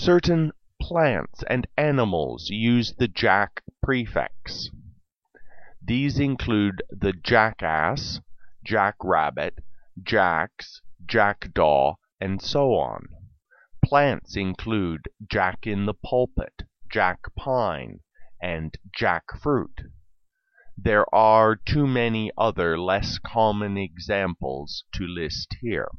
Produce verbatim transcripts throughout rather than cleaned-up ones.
Certain plants and animals use the jack prefix. These include the jackass, jackrabbit, jacks, jackdaw, and so on. Plants include jack-in-the-pulpit, jack pine, and jackfruit. There are too many other less common examples to list here.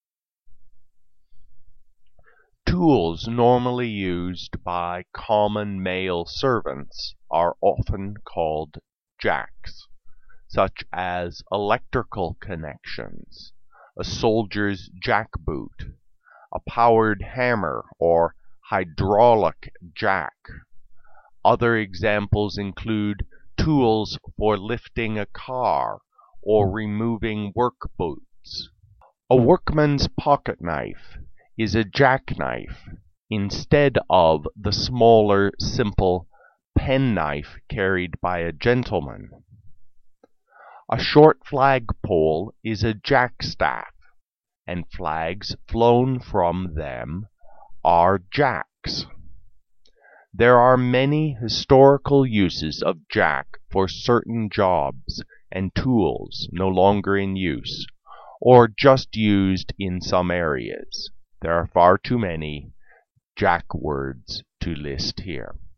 Tools normally used by common male servants are often called jacks, such as electrical connections, a soldier's jackboot, a powered hammer or hydraulic jack. Other examples include tools for lifting a car or removing work boots. A workman's pocket knife is a jackknife instead of the smaller, simple penknife carried by a gentleman. A short flagpole is a jackstaff, and flags flown from them are jacks. There are many historical uses of jack for certain jobs and tools no longer in use, or just used in some areas. There are far too many jack words to list here.